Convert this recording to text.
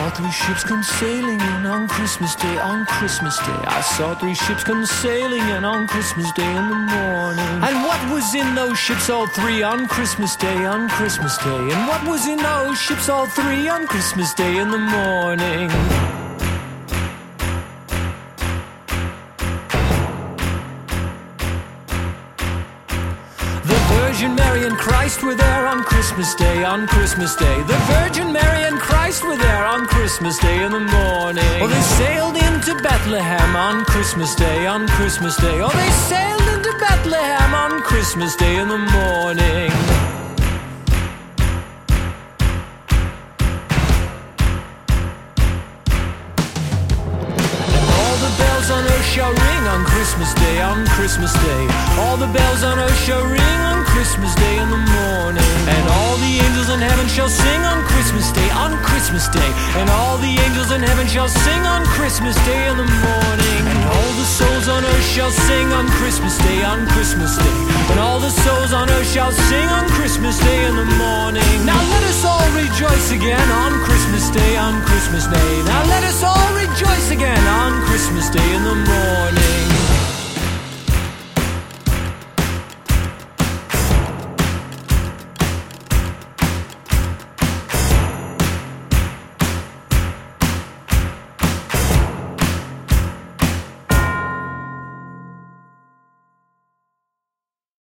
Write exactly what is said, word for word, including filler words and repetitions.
saw three ships come sailing in on Christmas Day, on Christmas Day. I saw three ships come sailing in on Christmas Day in the morning. And what was in those ships, all three, on Christmas Day, on Christmas Day? And what was in those ships, all three, on Christmas Day in the morning? Virgin Mary and Christ were there on Christmas Day, on Christmas Day. The Virgin Mary and Christ were there on Christmas Day in the morning. Oh, they sailed into Bethlehem on Christmas Day, on Christmas Day. Oh, they sailed into Bethlehem on Christmas Day in the morning. On earth shall ring on Christmas Day, on Christmas Day. All the bells on earth shall ring on Christmas Day in the morning. And all the angels in heaven shall sing on Christmas Day, on Christmas Day. And all the angels in heaven shall sing on Christmas Day in the morning. And all the souls on earth shall sing on Christmas Day, on Christmas Day. And all the souls on earth shall sing on Christmas Day in the morning. Now let us all rejoice again on Christmas Day, on Christmas Day. Now let us all rejoice again on Christmas Day in the morning.